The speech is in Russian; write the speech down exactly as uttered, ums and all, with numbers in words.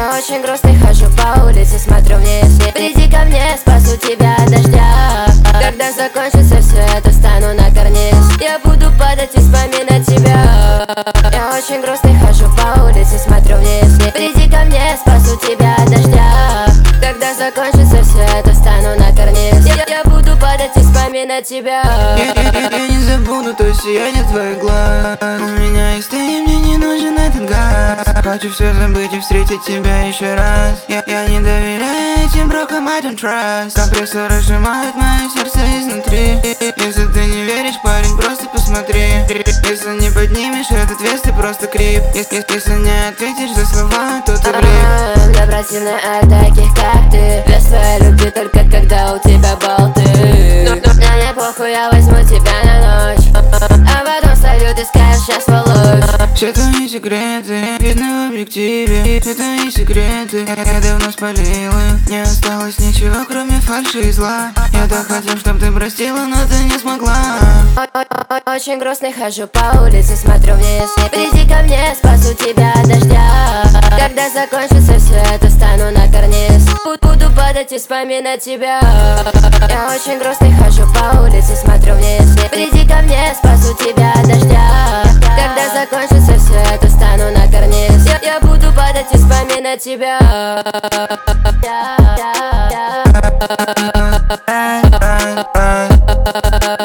Я очень грустный, хожу по улице, смотрю вниз. Приди ко мне, спасу тебя от дождя. Когда закончится все это, стану на карниз. Я буду падать и вспоминать тебя. Я очень грустный, хожу по улице, смотрю вниз. Приди ко мне, спасу тебя от дождя. Когда закончится все это, стану на карниз. Я, я буду падать и вспоминать тебя. Я, я, я, я не забуду то сияние твоих глаз. У меня есть ты, и мне не нужен этот газ. Хочу все забыть и встретить тебя еще раз. Я, я не доверяю этим брокам, I don't trust. Компрессоры сжимают мое сердце изнутри. Если ты не веришь, парень, просто посмотри. Если не поднимешь этот вес, ты просто крип. Если, если не ответишь за слова, то ты влип. Для противной от таких, как ты. Без твоей любви только когда у тебя болты. Мне не похуй, я возьму тебя на ночь. А потом салют и скажешь, сейчас сволочь. Все твои секреты видно в объективе. Все твои секреты я давно спалил их. Не осталось ничего, кроме фальши и зла. Я так хотел, чтоб ты простила, но ты не смогла. Очень грустный, хожу по улице, смотрю вниз. Приди ко мне, спасу тебя от дождя. Когда закончится все это, стану на карниз. Буду падать и вспоминать тебя. Я очень грустный, хожу по улице, смотрю вниз. Приди ко мне, спасу тебя от дождя. Когда закончится все это, стану на карниз. Я, я буду падать и вспоминать тебя. Right, right, right.